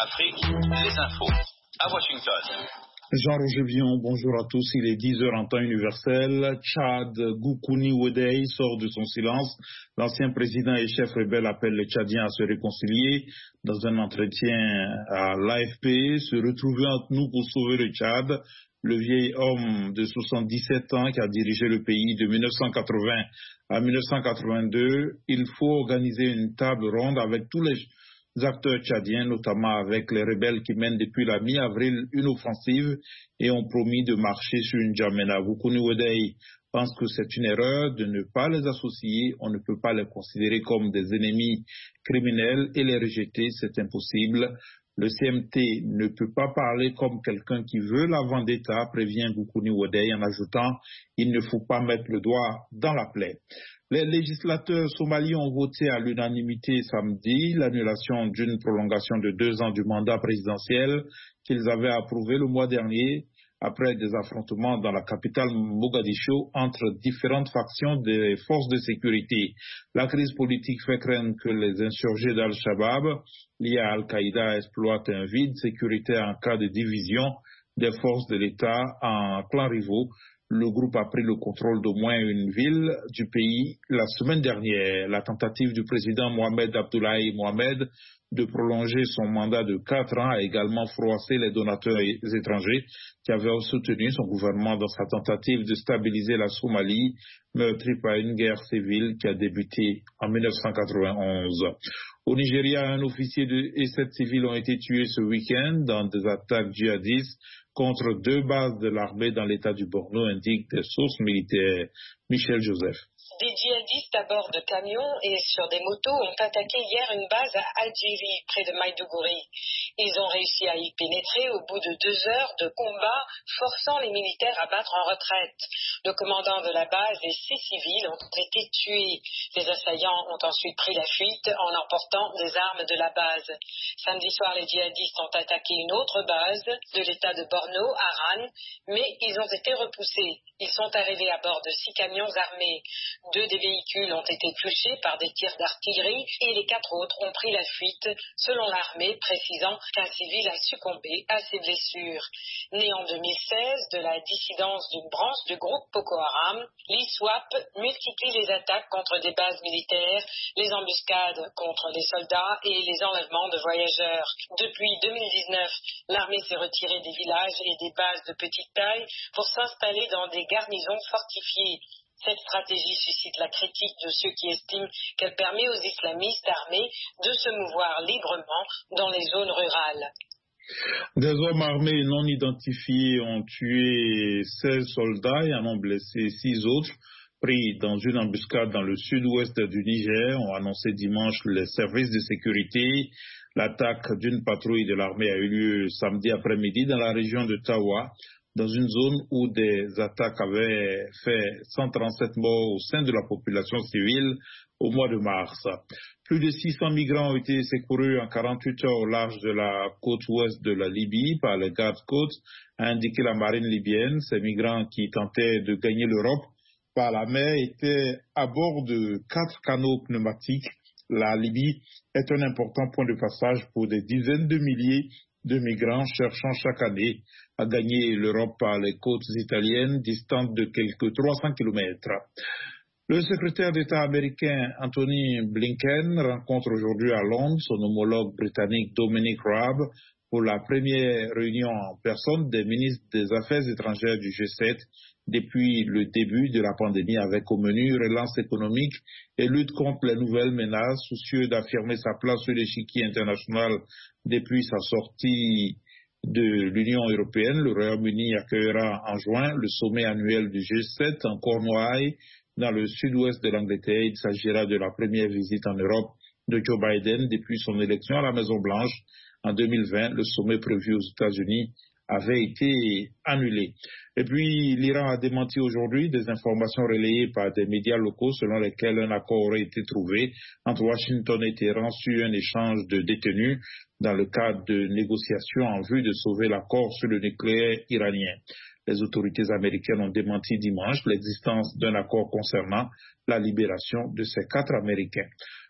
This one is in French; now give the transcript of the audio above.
Afrique, les infos. À Washington. Jean-Roger Villon, bonjour à tous. Il est 10h en temps universel. Tchad, Goukouni Ouédei sort de son silence. L'ancien président et chef rebelle appelle les Tchadiens à se réconcilier. Dans un entretien à l'AFP, se retrouver entre nous pour sauver le Tchad. Le vieil homme de 77 ans qui a dirigé le pays de 1980 à 1982. Il faut organiser une table ronde avec tous les acteurs tchadiens, notamment avec les rebelles qui mènent depuis la mi-avril une offensive et ont promis de marcher sur N'Djamena. Goukouni Ouédei pense que c'est une erreur de ne pas les associer. On ne peut pas les considérer comme des ennemis criminels et les rejeter, c'est impossible. Le CMT ne peut pas parler comme quelqu'un qui veut la vendetta, prévient Goukouni Ouédei en ajoutant « il ne faut pas mettre le doigt dans la plaie ». Les législateurs somaliens ont voté à l'unanimité samedi l'annulation d'une prolongation de 2 ans du mandat présidentiel qu'ils avaient approuvé le mois dernier après des affrontements dans la capitale Mogadiscio entre différentes factions des forces de sécurité. La crise politique fait craindre que les insurgés d'Al-Shabaab liés à Al-Qaïda exploitent un vide sécuritaire en cas de division des forces de l'État en clans rivaux. Le groupe a pris le contrôle d'au moins une ville du pays la semaine dernière. La tentative du président Mohamed Abdoulaye Mohamed de prolonger son mandat de 4 ans a également froissé les donateurs étrangers qui avaient soutenu son gouvernement dans sa tentative de stabiliser la Somalie, meurtrie par une guerre civile qui a débuté en 1991. Au Nigeria, un officier et 7 civils ont été tués ce week-end dans des attaques djihadistes contre 2 bases de l'armée dans l'état du Borno, indiquent des sources militaires. Michel Joseph. Des djihadistes à bord de camions et sur des motos ont attaqué hier une base à Adjiri, près de Maïdougouri. Ils ont réussi à y pénétrer au bout de 2 heures de combat, forçant les militaires à battre en retraite. Le commandant de la base et 6 civils ont été tués. Les assaillants ont ensuite pris la fuite en emportant des armes de la base. Samedi soir, les djihadistes ont attaqué une autre base de l'état de Borno, à Ran, mais ils ont été repoussés. Ils sont arrivés à bord de 6 camions armés. 2 des véhicules ont été touchés par des tirs d'artillerie et les 4 autres ont pris la fuite, selon l'armée, précisant qu'un civil a succombé à ses blessures. Né en 2016 de la dissidence d'une branche du groupe Boko Haram, l'ISWAP multiplie les attaques contre des bases militaires, les embuscades contre les soldats et les enlèvements de voyageurs. Depuis 2019, l'armée s'est retirée des villages et des bases de petite taille pour s'installer dans des garnisons fortifiées. Cette stratégie suscite la critique de ceux qui estiment qu'elle permet aux islamistes armés de se mouvoir librement dans les zones rurales. Des hommes armés non identifiés ont tué 16 soldats et en ont blessé 6 autres, pris dans une embuscade dans le sud-ouest du Niger, ont annoncé dimanche les services de sécurité. L'attaque d'une patrouille de l'armée a eu lieu samedi après-midi dans la région de Tawa, dans une zone où des attaques avaient fait 137 morts au sein de la population civile au mois de mars. Plus de 600 migrants ont été secourus en 48 heures au large de la côte ouest de la Libye par les gardes-côtes, a indiqué la marine libyenne. Ces migrants qui tentaient de gagner l'Europe par la mer étaient à bord de 4 canots pneumatiques. La Libye est un important point de passage pour des dizaines de milliers de migrants cherchant chaque année à gagner l'Europe par les côtes italiennes distantes de quelques 300 kilomètres. Le secrétaire d'État américain Anthony Blinken rencontre aujourd'hui à Londres son homologue britannique Dominic Raab pour la première réunion en personne des ministres des Affaires étrangères du G7 depuis le début de la pandémie, avec au menu relance économique et lutte contre les nouvelles menaces. Soucieux d'affirmer sa place sur l'échiquier international depuis sa sortie de l'Union européenne, le Royaume-Uni accueillera en juin le sommet annuel du G7 en Cornouailles, dans le sud-ouest de l'Angleterre. Il s'agira de la première visite en Europe de Joe Biden depuis son élection à la Maison-Blanche en 2020. Le sommet prévu aux États-Unis avait été annulé. Et puis, l'Iran a démenti aujourd'hui des informations relayées par des médias locaux selon lesquelles un accord aurait été trouvé entre Washington et Téhéran sur un échange de détenus dans le cadre de négociations en vue de sauver l'accord sur le nucléaire iranien. Les autorités américaines ont démenti dimanche l'existence d'un accord concernant la libération de ces 4 Américains.